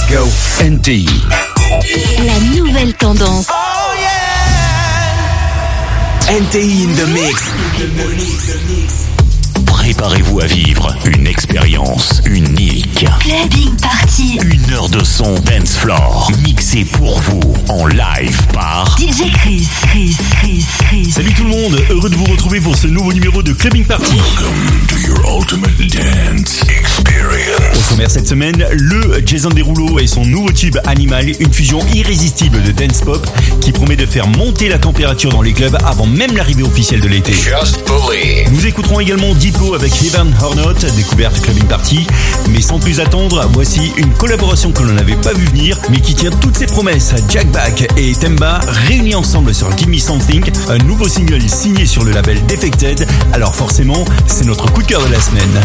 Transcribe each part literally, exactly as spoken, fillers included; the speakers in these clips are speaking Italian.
go. N T I. La nouvelle tendance. Oh yeah. N T I in the mix. Préparez-vous à vivre une expérience unique. Clubbing Party. Une heure de son dance floor mixé pour vous en live par D J Chris. Chris, Chris, Chris. Salut tout le monde, heureux de vous retrouver pour ce nouveau numéro de Clubbing Party. Welcome to your ultimate dance experience. Au sommaire cette semaine, le Jason Derulo et son nouveau tube Animal, une fusion irrésistible de dance pop qui promet de faire monter la température dans les clubs avant même l'arrivée officielle de l'été. Just believe. Nous écouterons également Diplo avec Heaven or Not, découverte Clubbing Party. Mais sans plus attendre, voici une collaboration que l'on n'avait pas vu venir, mais qui tient toutes ses promesses. Jack Back et Temba réunis ensemble sur Give Me Something, un nouveau single signé sur le label Defected. Alors forcément, c'est notre coup de cœur de la semaine.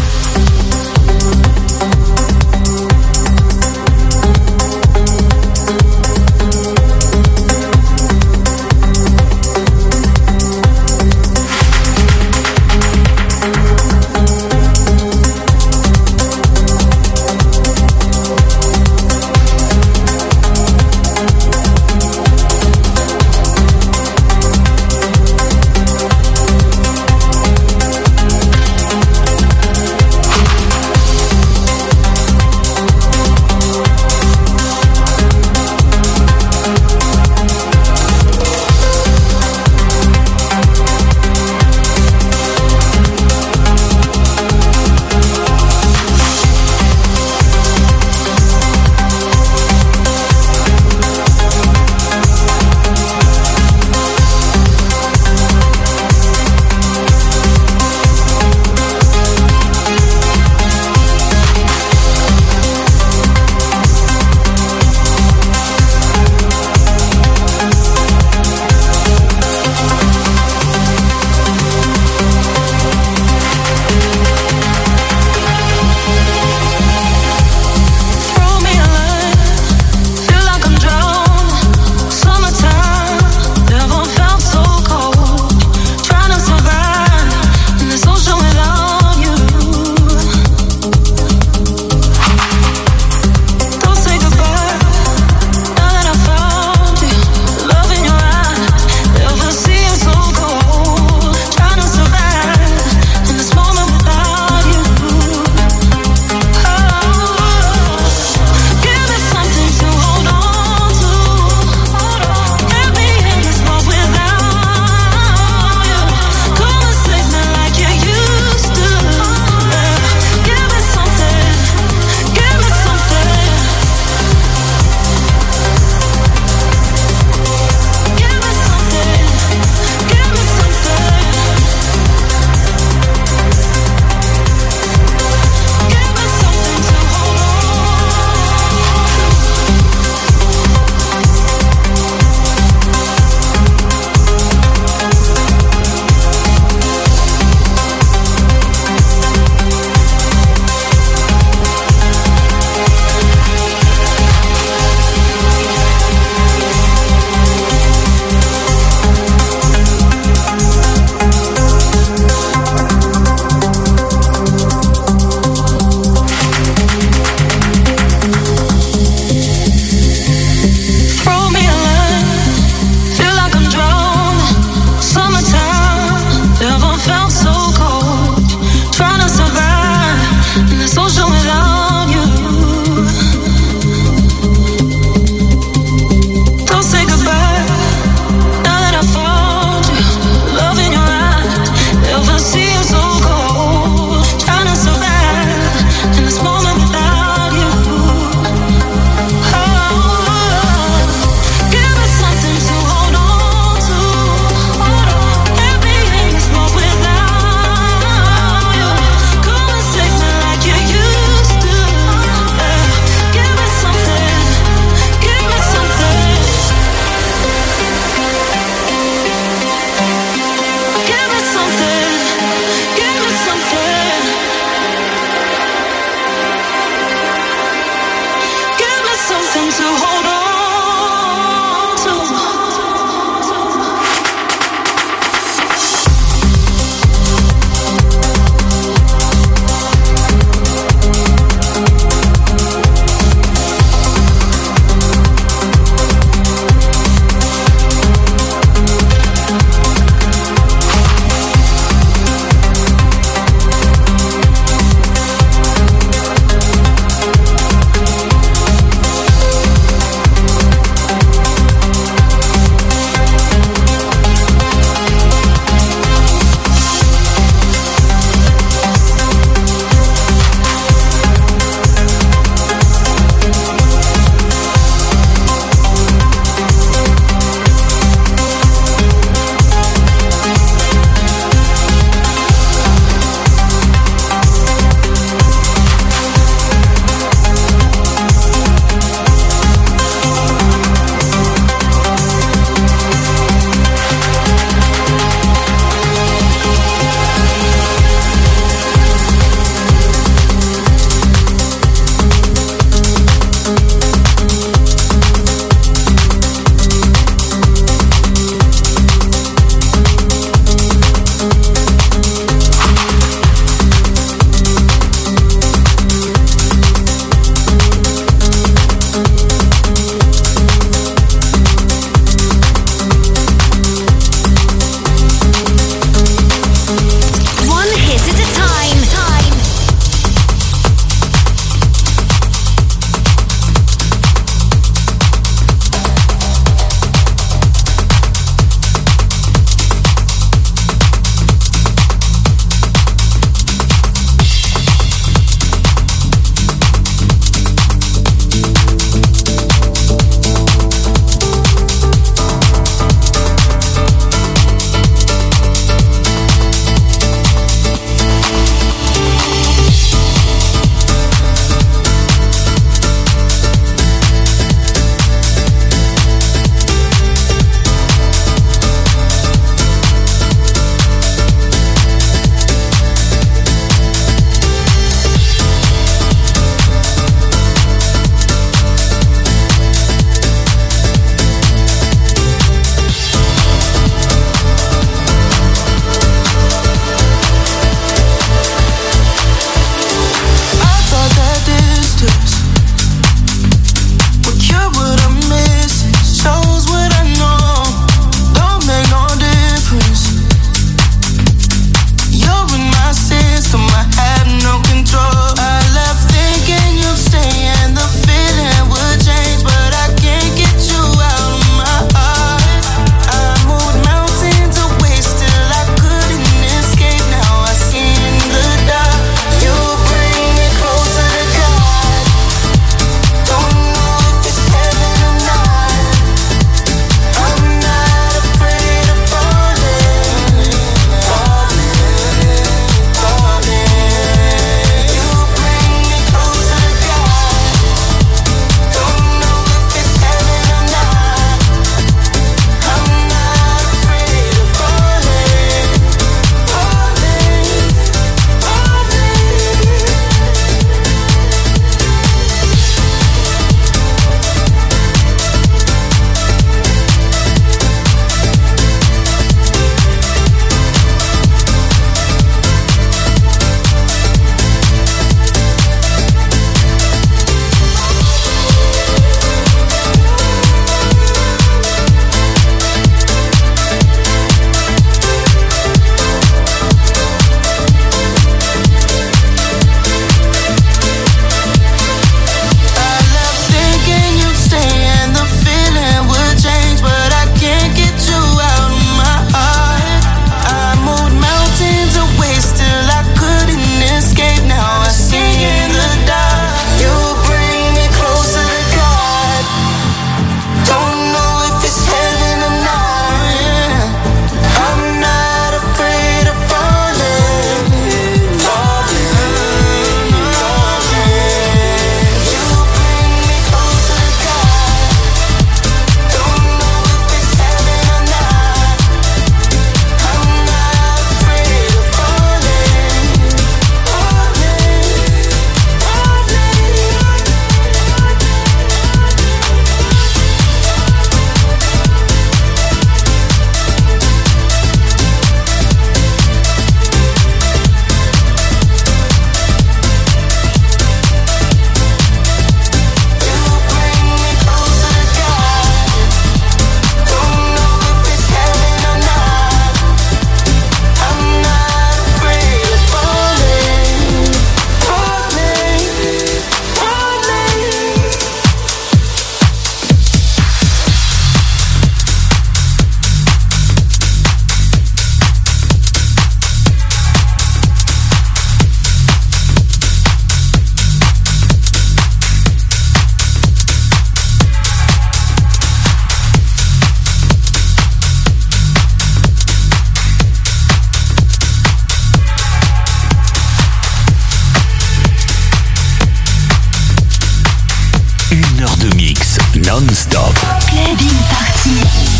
non-stop. Clubbing Party.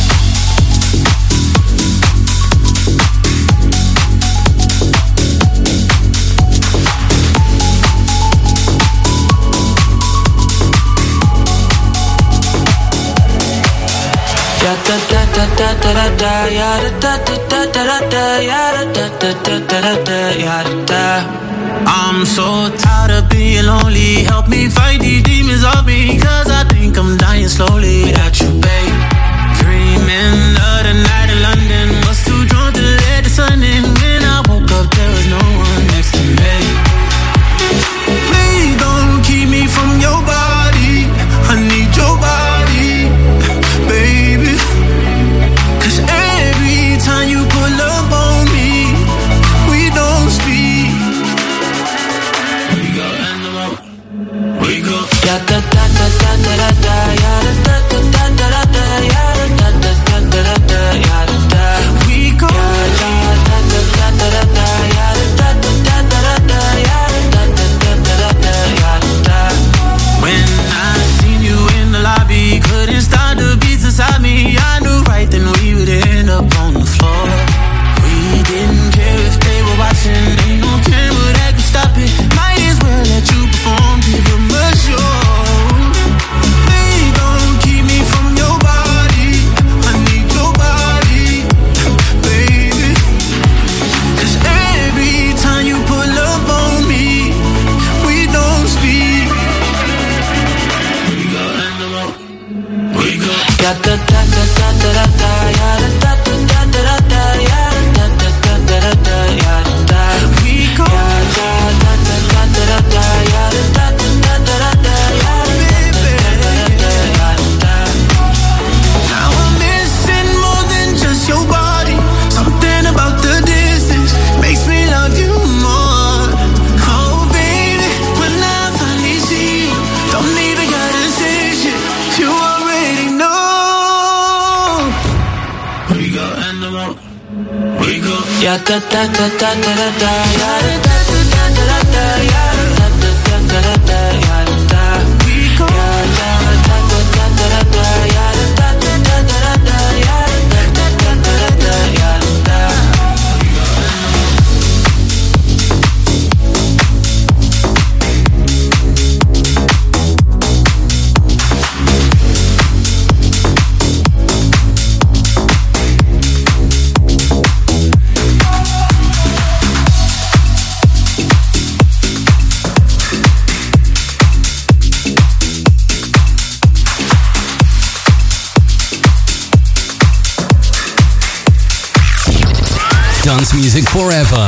Da da da da da da da ya da da da da da ya da da da da da ya da. I'm so tired of being lonely. Help me fight these demons off me, 'cause I think I'm dying slowly without you, babe. Dreaming of the night in London, was too drunk to let the sun in. When I woke up, there was no one next to me. Please don't keep me from your body. I need your body, baby. 'Cause every time you pull up on me, we don't speak. We go animal, we go. Ya da da da da da da da, ya da da da da da da, ya da da da da da da, ya da. We go. Ya da da da da da da, ya da da da da da, ya da da da da da, ya da. When I seen you in the lobby, couldn't stop the beats inside me. I knew right then we would end up on the floor. We didn't care if they were watching. Ain't no camera that could stop it. Might as well let you perform, give them a show. Please don't keep me from your body. I need your body, baby. 'Cause every time you pull up on me, we don't speak. We go animal, we go. Ya da da da da da da da, ya da da da da da da, ya da da da da da da, ya da. We go. Ya da da da da da da, ya da da da da da da, ya da da da da da, now I'm missing more than just your body. Something about the distance makes me love you more. Oh baby, when I finally see you, don't even gotta say shit. You already know. We go animal, we go. Ya da da da da da da da, ya da da da da da da, ya da da da da da da, ya da. We go. Ya da da da da da da, ya da da da da da da, ya da da da da da, ya da. Dance music forever.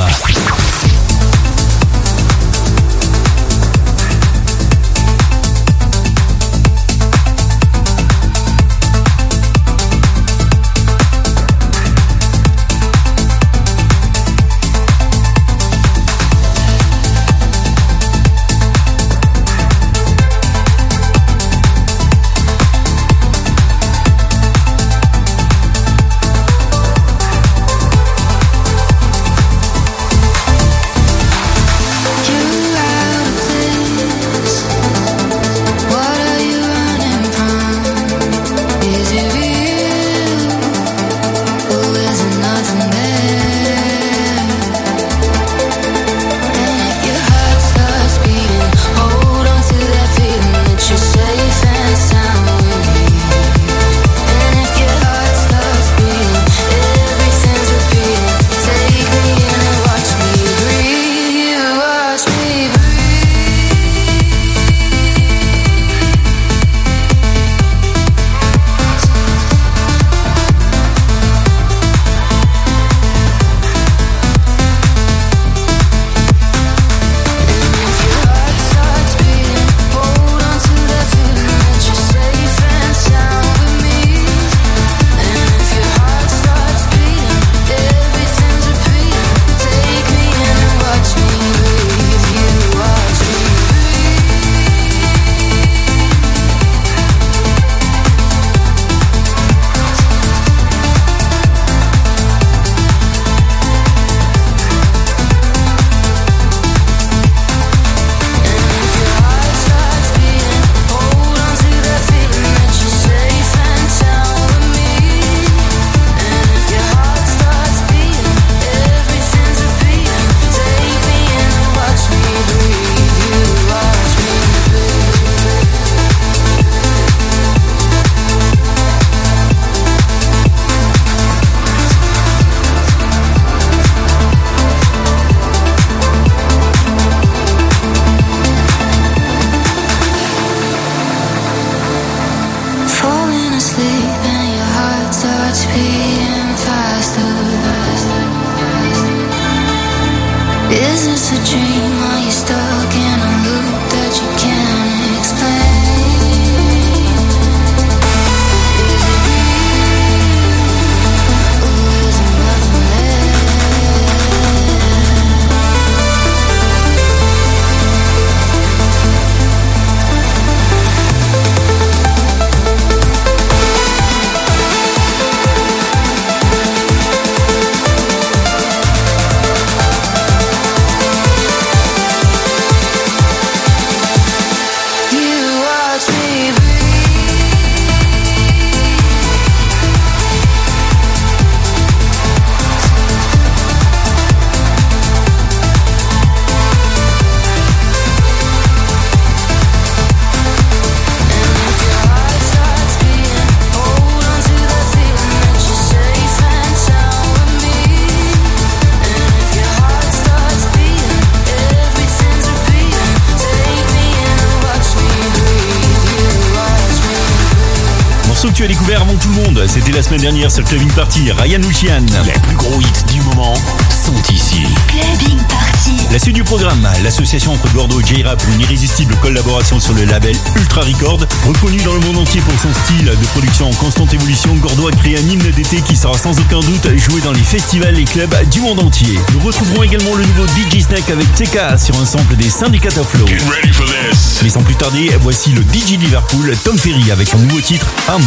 morceau que tu as découvert avant tout le monde, c'était la semaine dernière sur Clubbing Party, Ryan Lucian. Les plus gros hits du moment sont ici. Clubbing Party. La suite du programme, l'association entre Gordo et J-Rap, une irrésistible collaboration sur le label Ultra Record. Reconnu dans le monde entier pour son style de production en constante évolution, Gordo a créé un hymne d'été qui sera sans aucun doute joué dans les festivals et clubs du monde entier. Nous retrouverons également le nouveau D J Snake avec T K sur un sample des Syndicate of Flow. Mais sans plus tarder, voici le D J de Liverpool, Tom Ferry, avec son nouveau titre, Am.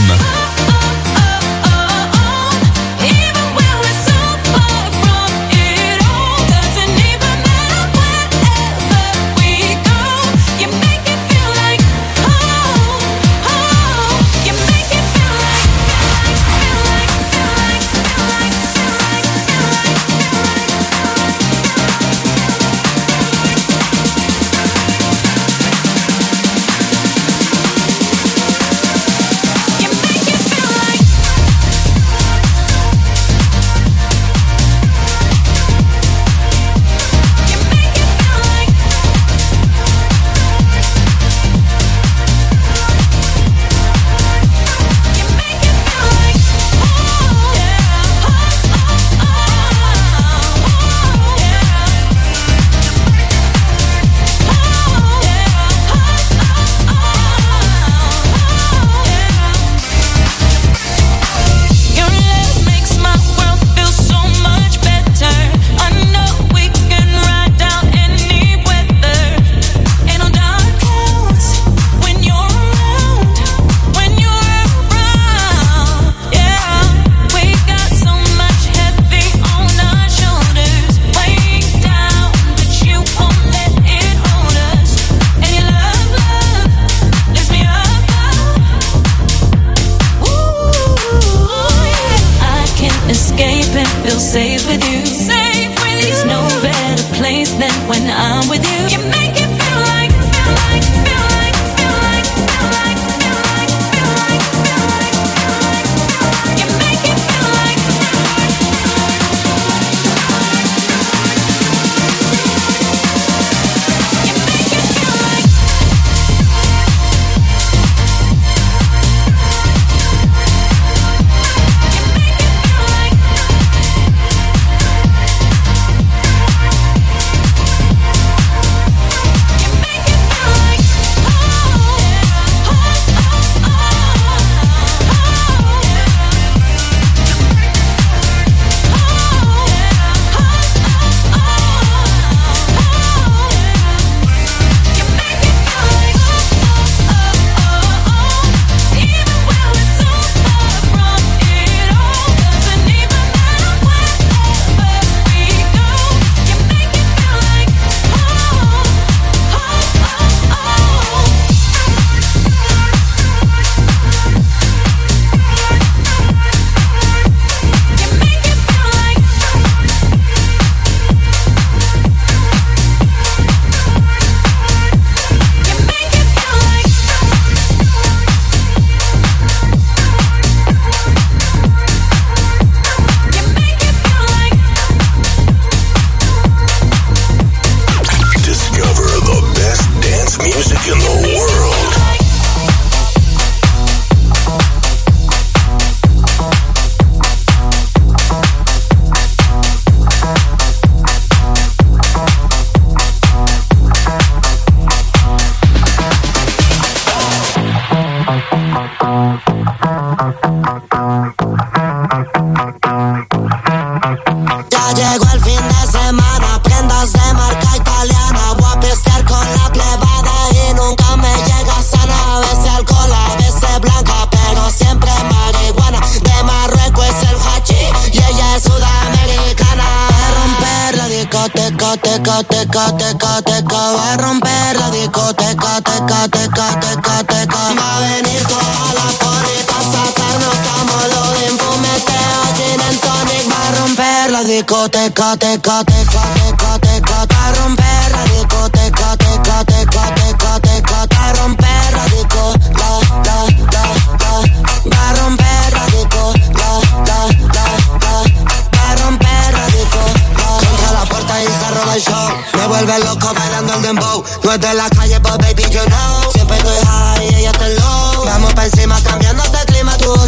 teca, teca, teca, teca. Va a romper la discoteca, teca, teca, teca, teca. Va a venir toda la poli pa' sacarnos como lo de fumeteo, gin and tonic. Va a romper la discoteca, teca, teca, teca, teca. Va a romper la discoteca, teca, teca, teca, teca. Va a romper la disco, la, la, la, la. Va a romper la disco, la, la, la, la. Va a romper la disco, la. Contra la puerta y se roba el show. Me vuelve loco bailando el dembow. No es de la calle, but baby you know. Siempre estoy high y ella está low. Vamos pa' encima cambiando de clima, tú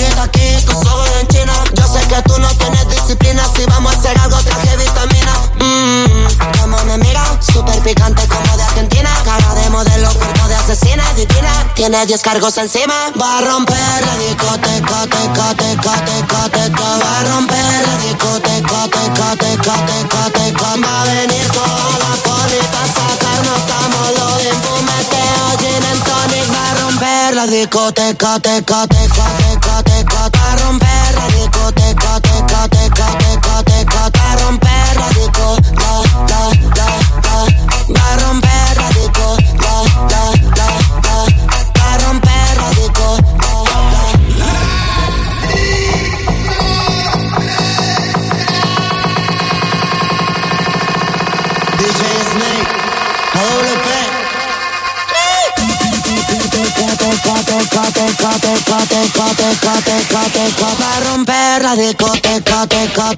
tiene diez cargos encima. Va a romper la discoteca, teca, teca, teca, teca. Va a romper la discoteca, teca, teca, teca, teca. Va a venir toda la poli pa' sacarnos tamolo de fumeteo, gin and tonic. Va a romper la discoteca, teca, teca, teca, teca. Va a romper la discoteca, teca, teca, teca, teca. Va a romper la disco, la, la, la, la. Va a romper la disco, la, la, la, la. Va a romper la disco, la, la, la. D J Snake, A W P. Va a romper la discoteca, teca.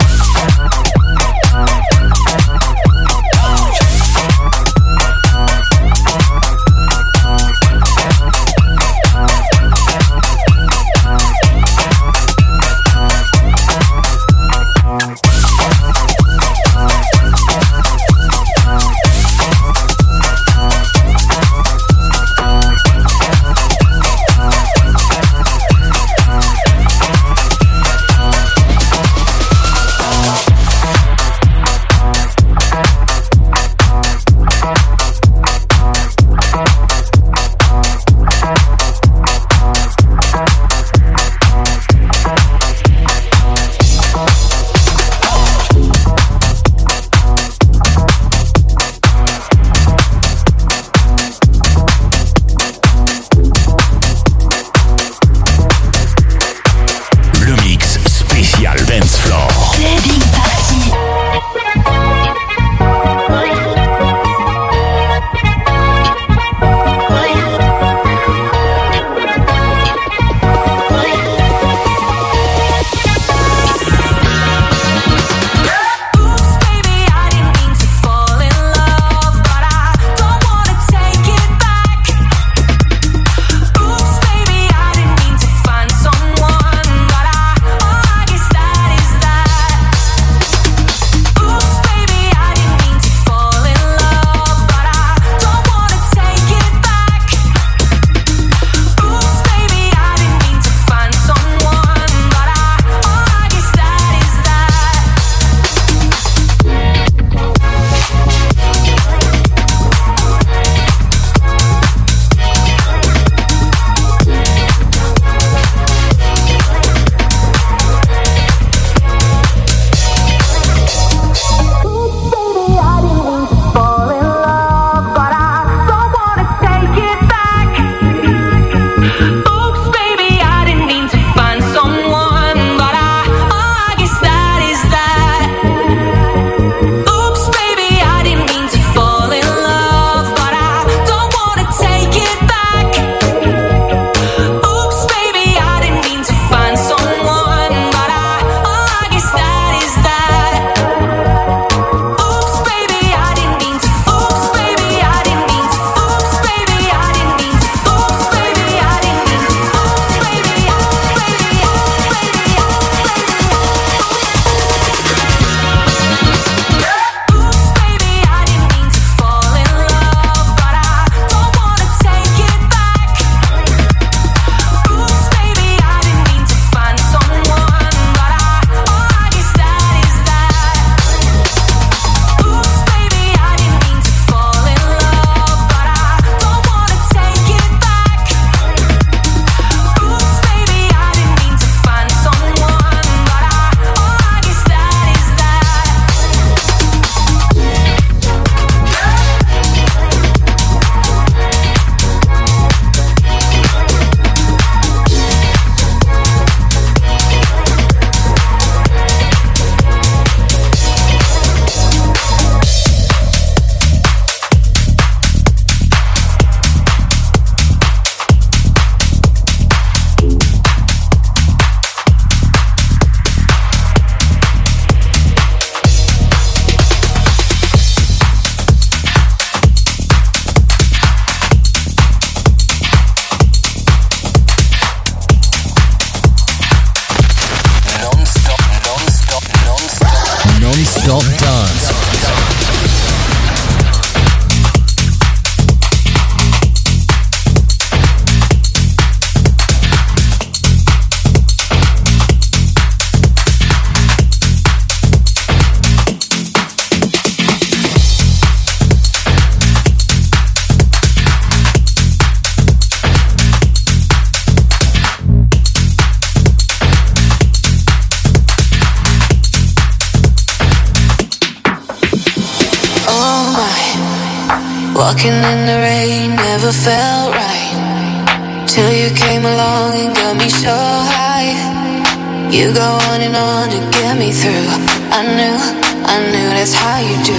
Walking in the rain never felt right till you came along and got me so high. You go on and on to get me through. I knew, I knew that's how you do.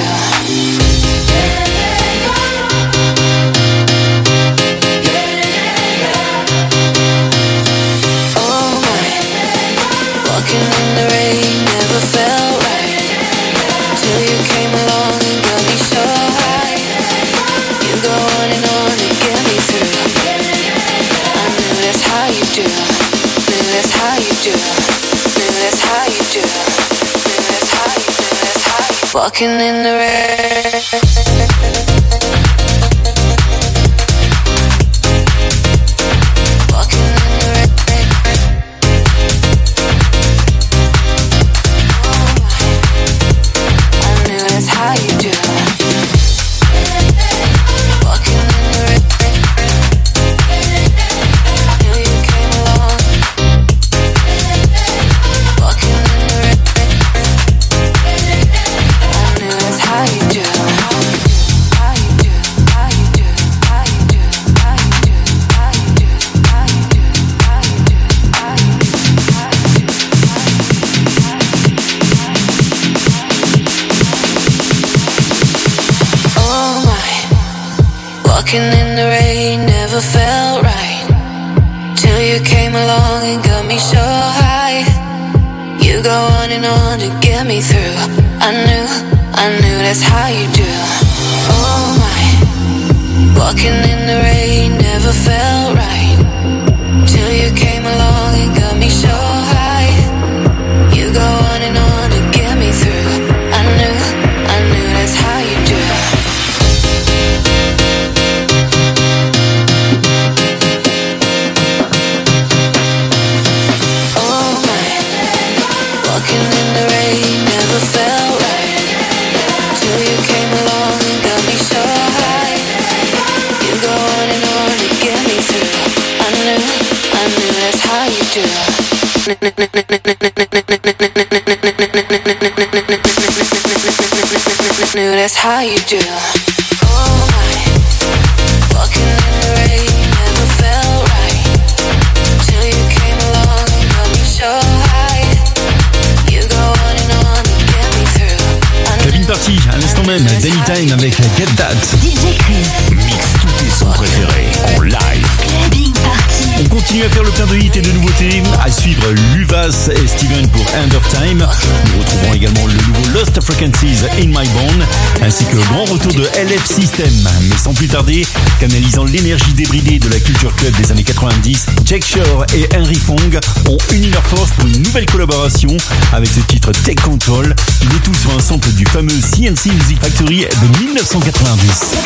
Oh my, walking in the rain never felt right till you came along and got me so high. You go on and on to get me through. I knew that's how you do. Knew that's how you do. Knew that's how you do. Knew that's how you do. That's how you. Walking in the rain. Walking in the rain never felt right till you came along and got me so high. You go on and on to get me through. I knew, I knew that's how you do. Oh my, walking in the rain never felt right till you came along and got me so high. You go on and on to get me through. I knew, I knew that's how you do. Walking in the rain never felt right till you came along and got me so high. You go on and on to get me through. I knew, I knew that's how you do. Knew that's how you do. Oh my, walking in the rain never felt right till you came along and got me so high. Cabine Party, à l'instant même, Danny Time avec Get That. D J Chris. Mixe tous tes sons préférés en live. Cabine Party. On continue à faire le plein de hits et de nouveautés. À suivre Luvas et Steven pour End of Time. Nous retrouvons également le nouveau Lost Frequencies In My Bone, ainsi que le grand retour de L F System. Mais sans plus tarder, canalisant l'énergie débridée de la culture club des années quatre-vingt-dix, Jack Shore et Henry Fong ont uni leurs forces pour une nouvelle collaboration avec ce titre Take Control, le tout sur un sample du fameux C N C Music Factory de mille neuf cent quatre-vingt-dix.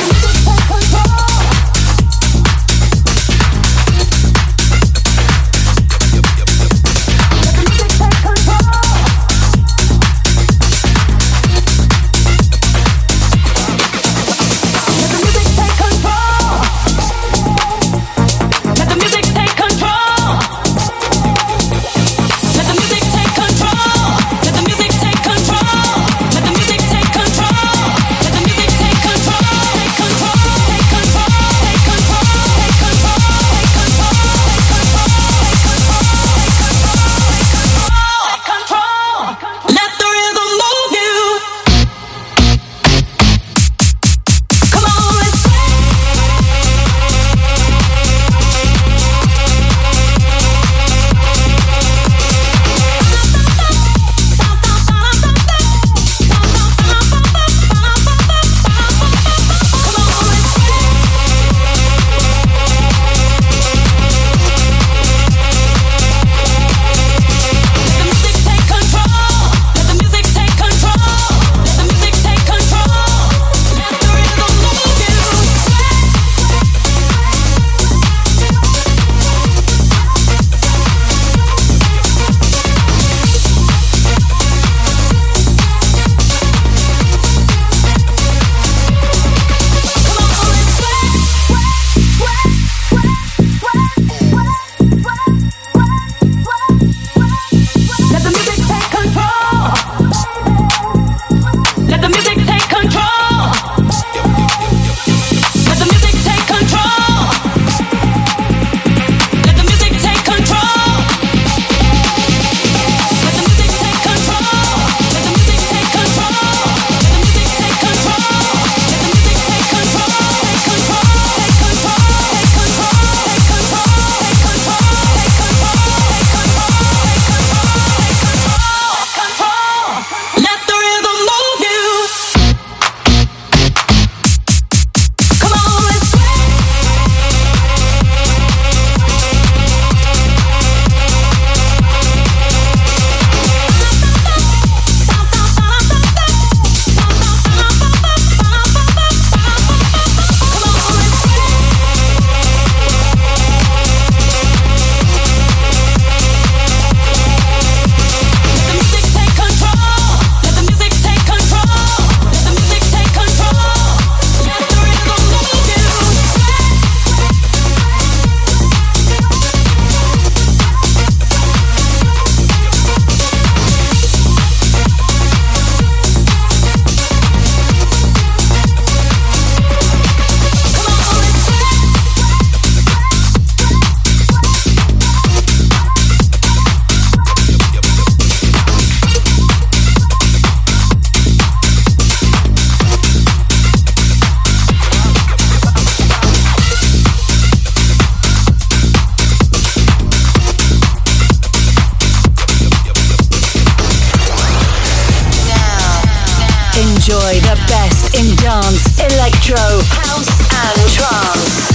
Control. Enjoy the best in dance, electro, house and trance.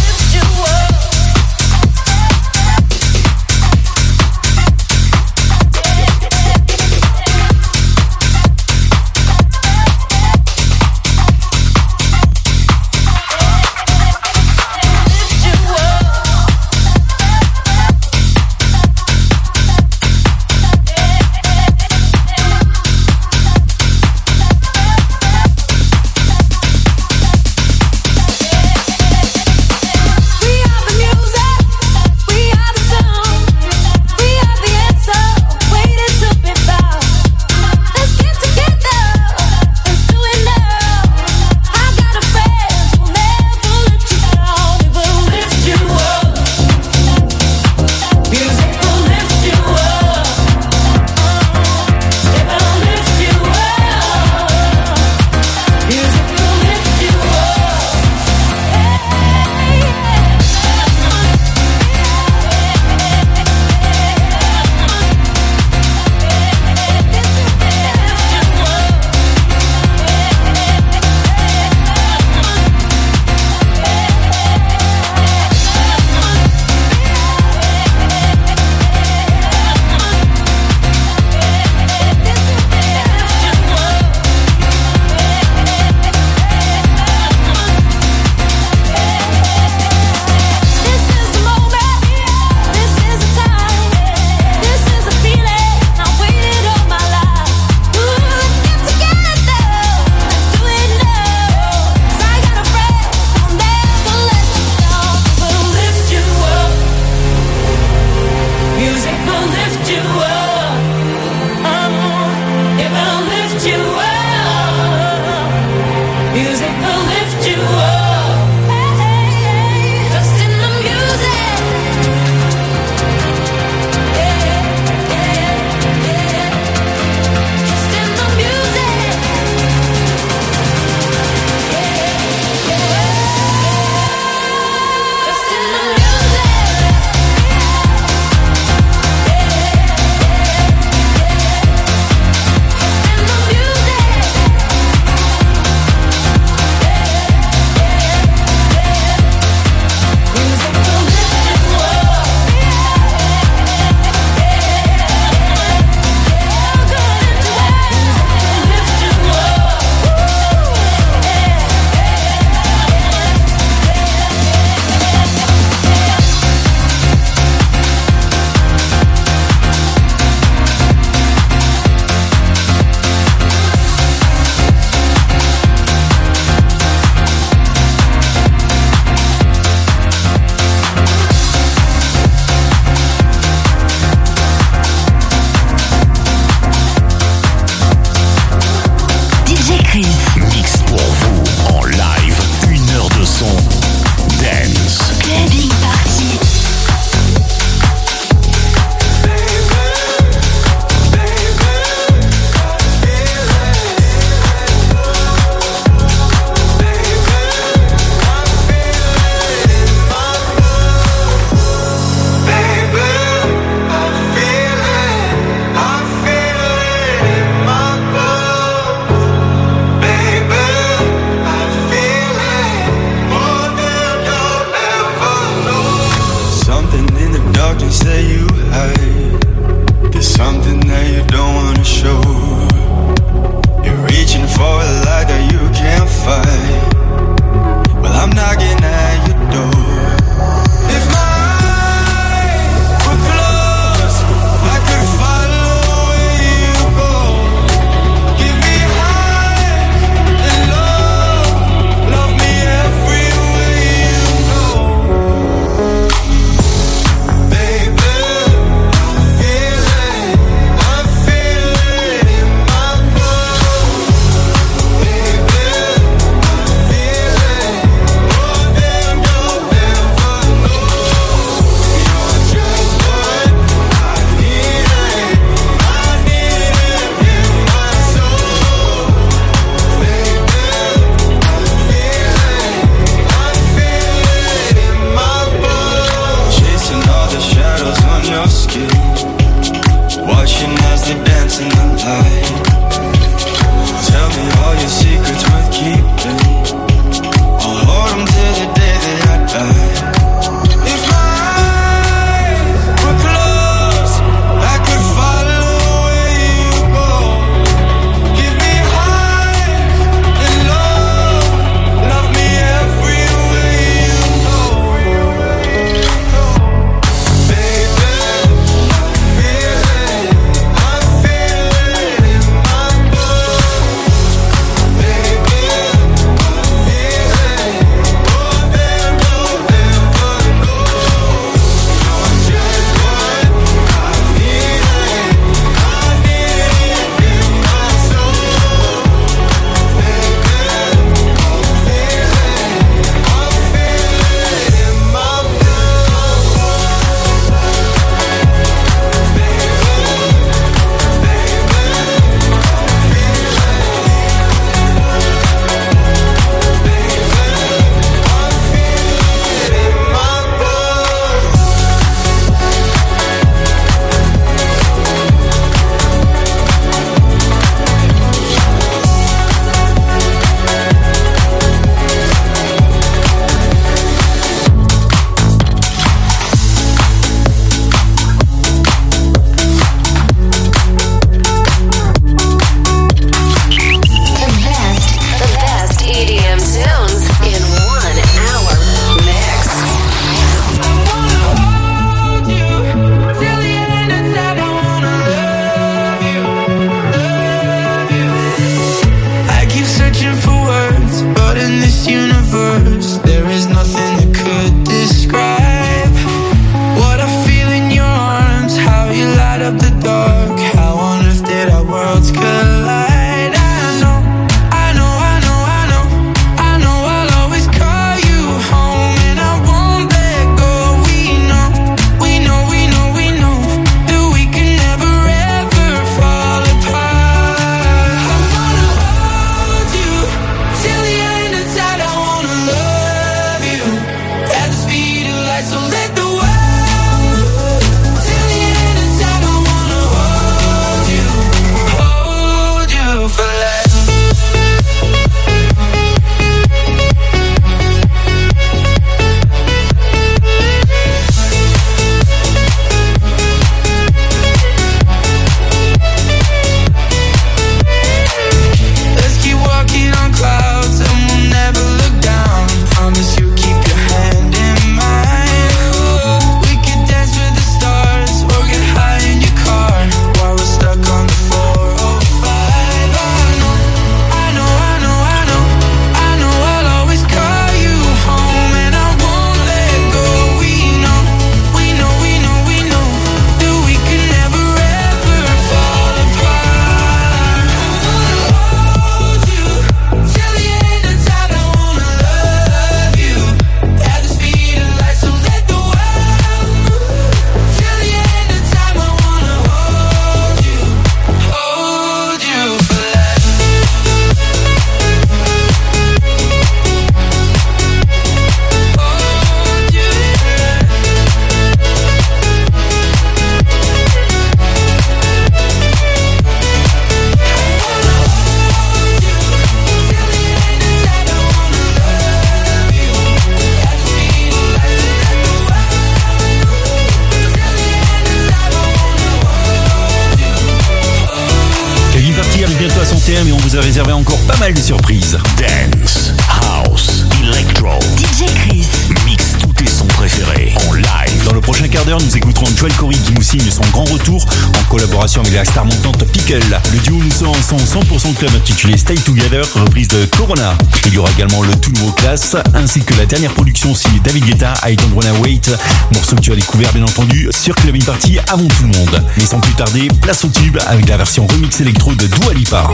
vous a réservé encore pas mal de surprises. Dance, house, electro. D J Chris. Mixe tous tes sons préférés en live. Dans le prochain quart d'heure, nous écouterons Joel Corey qui nous signe son grand retour en collaboration avec la star montante Pickle. Le duo nous sort son cent pour cent club intitulé Stay Together, reprise de Corona. Il y aura également le tout nouveau Class, ainsi que la dernière production signée David Guetta, I Don't Wanna Wait, morceau que tu as découvert bien entendu sur Clubbing Party avant tout le monde. Mais sans plus tarder, place au tube avec la version remix électro de Dua Lipa.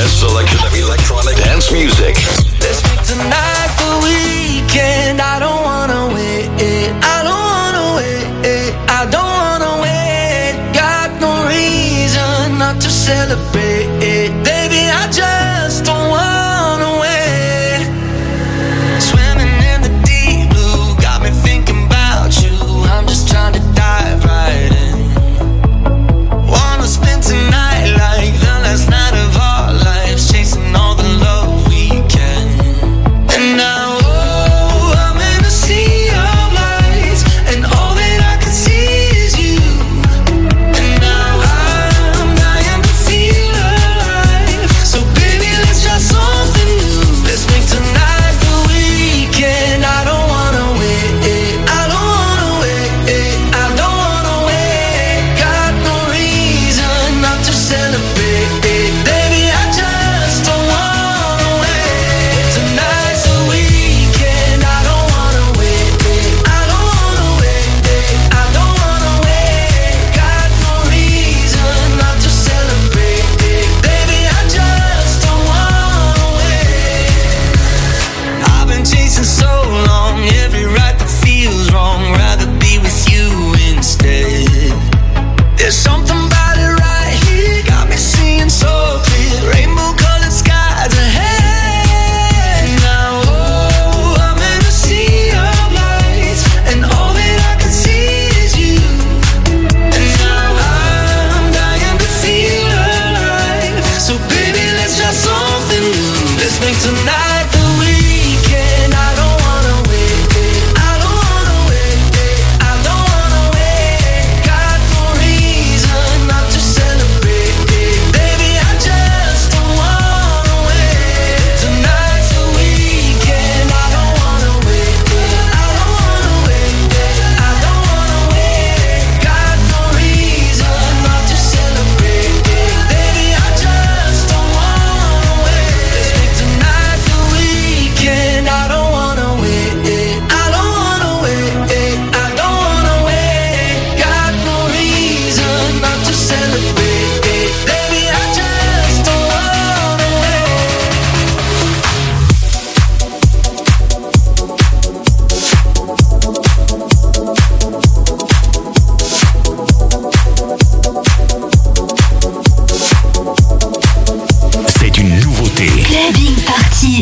best selection of electronic dance music. Let's make tonight the weekend. I don't wanna wait. I don't wanna wait. I don't wanna wait. Got no reason not to celebrate. Baby, I just don't wanna wait. Swimming in the deep blue got me thinking about you. I'm just trying to dive right in. Wanna spend tonight like the last night of our lives, chasing all the love we can. And now, oh, I'm in a sea of lights, and all that I can see is you. And now I'm dying to feel alive. So baby, let's try something new. Let's make tonight the weekend. I don't wanna wait. I don't wanna wait. I don't wanna wait. Got no reason not to celebrate. Baby, I just don't wanna wait. Tonight's the weekend. I don't wanna wait. I don't wanna wait. I don't wanna wait. Got no reason not to celebrate. Baby, I just don't wanna wait. I've been chasing so long, every right that feels wrong. Rather be with you instead. There's something about it right here, got me seeing so clear. Rainbow colored skies ahead. Now, oh, I'm in a sea of lights, and all that I can see is you. And now I'm dying to feel alive. So baby, let's try something new. Let's make tonight the weekend. I don't wanna wait. I don't wanna wait. I don't wanna wait. Got no reason not to celebrate. Baby, I just don't wanna wait. Tonight's the weekend. I don't wanna wait. I don't wanna wait. I don't wanna wait. Got no reason not to celebrate. Baby, I just don't wanna wait. Let's make tonight the weekend. I don't wanna wait. I don't wanna wait. I don't wanna wait. Got no reason not to celebrate. Baby, I just don't wanna wait. C'est une nouveauté. Clubbing Party.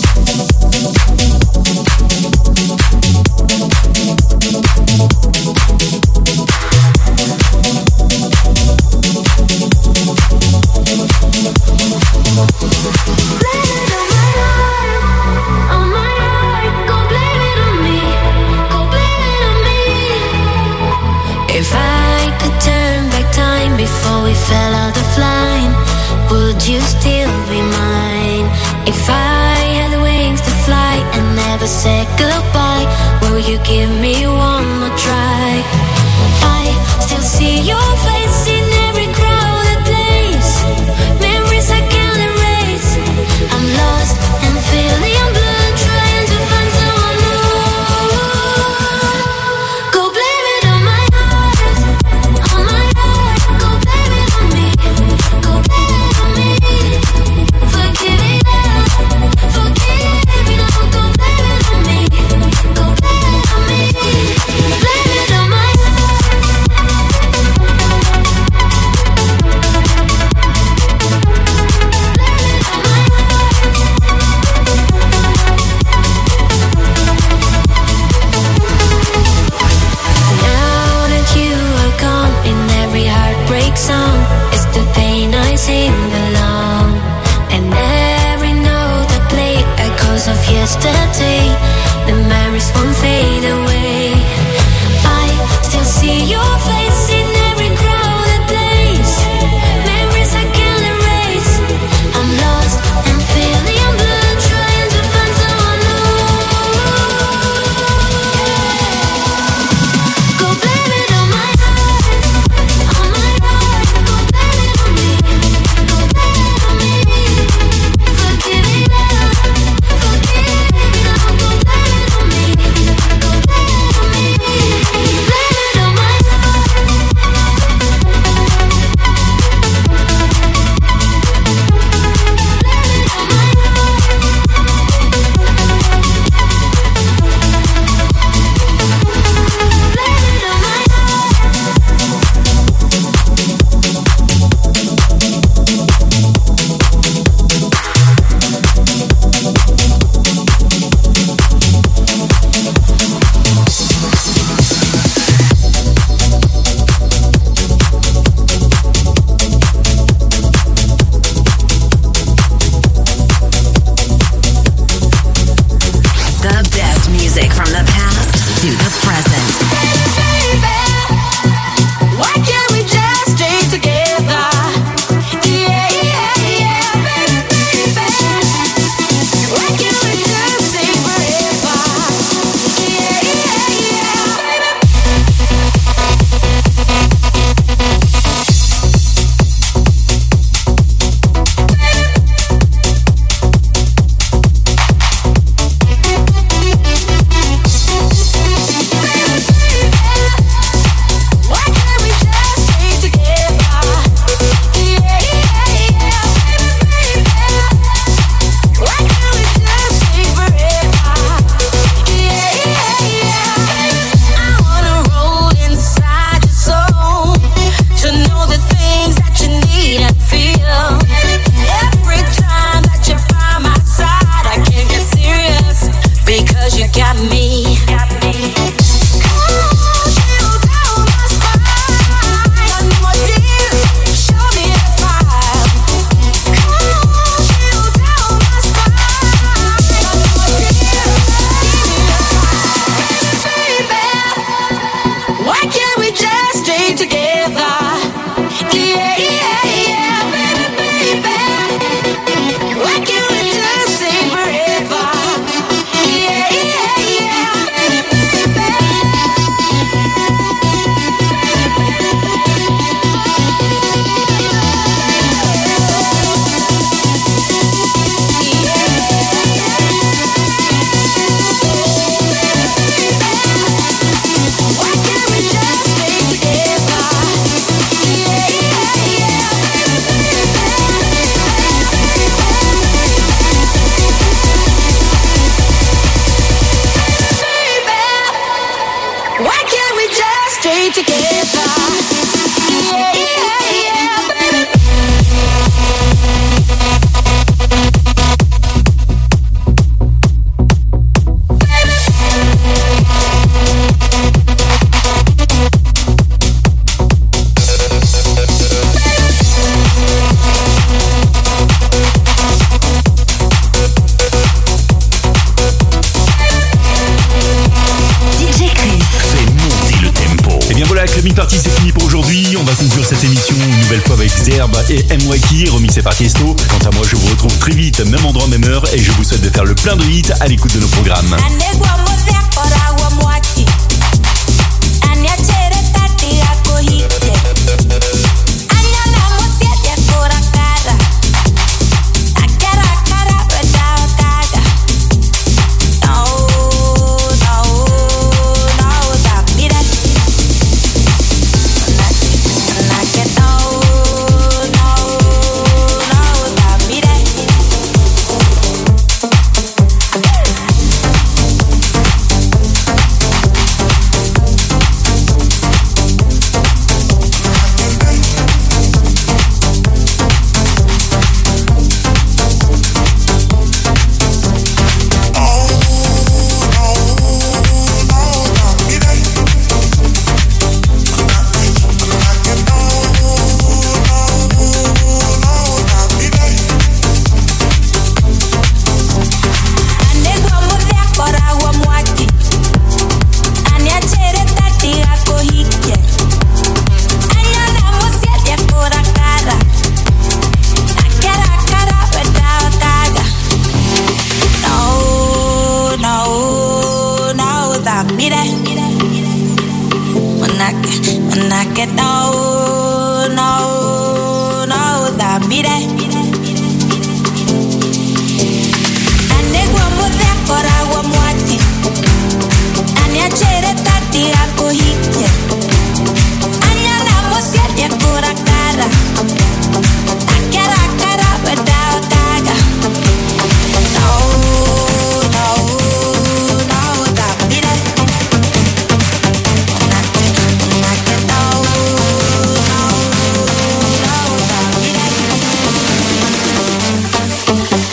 If I could turn back time before we fell out of line, would you still be mine? If I had wings to fly and never said goodbye, will you give me one more try? I still see your face in every crowded place. Memories I can't erase. together. Yeah, yeah, yeah, baby. Clubbing Party, c'est fini pour aujourd'hui. On va conclure cette émission une nouvelle fois avec Zerb et M Y K, remixé par Tiesto. Quant à moi, je vous retrouve très vite, même endroit, même heure, et je vous souhaite de faire le plein de hits à l'écoute de nos programmes.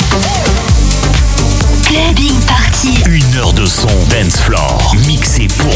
Dance Floor, mixé pour